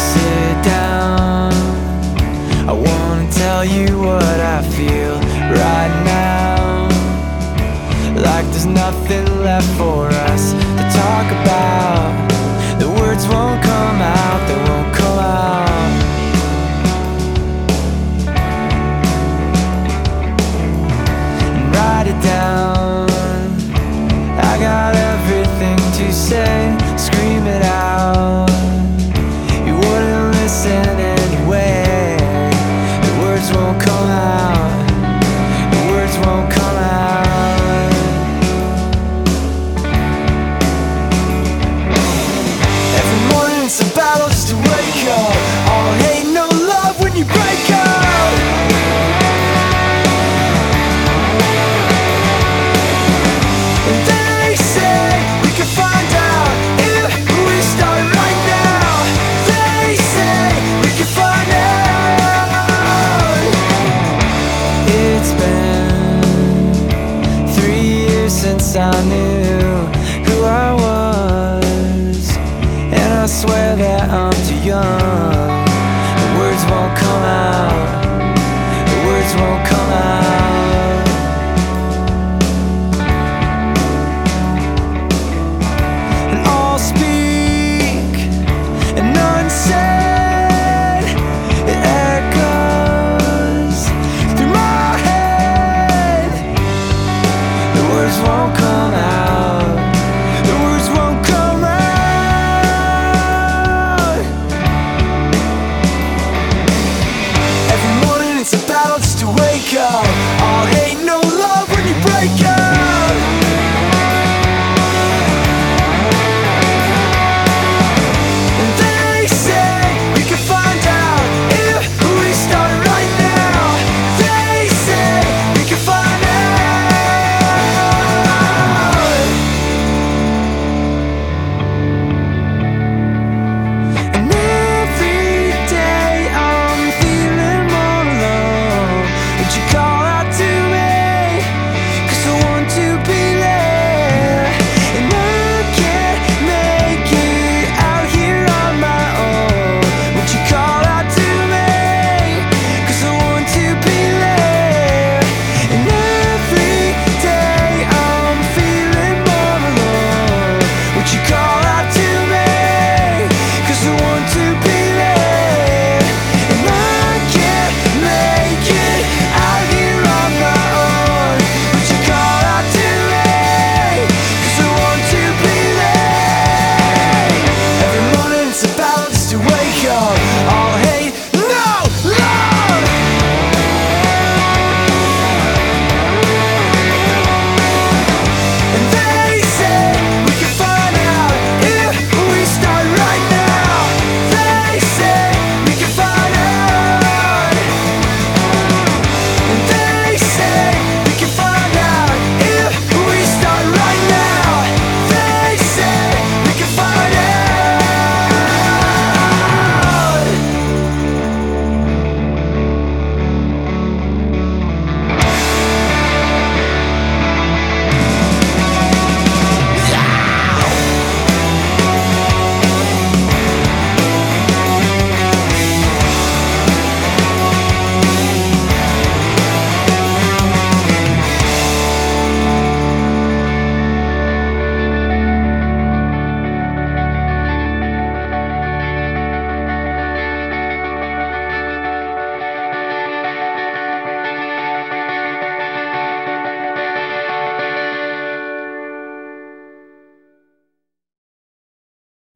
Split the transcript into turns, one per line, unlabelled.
sit down, I wanna tell you what I feel right now. Like there's nothing left for us to talk about. The words won't come out, they won't come out. And write it down, I got everything to say, scream it out. You wouldn't listen anyway. The words won't come out, the words won't come out. Every morning it's a battle just to wake up. All hate, no love when you break up. And they say we can find out if we start right now. They say we can find out. It's been 3 years since I knew who I was, and I swear that I'm too young. The words won't come out, the words won't come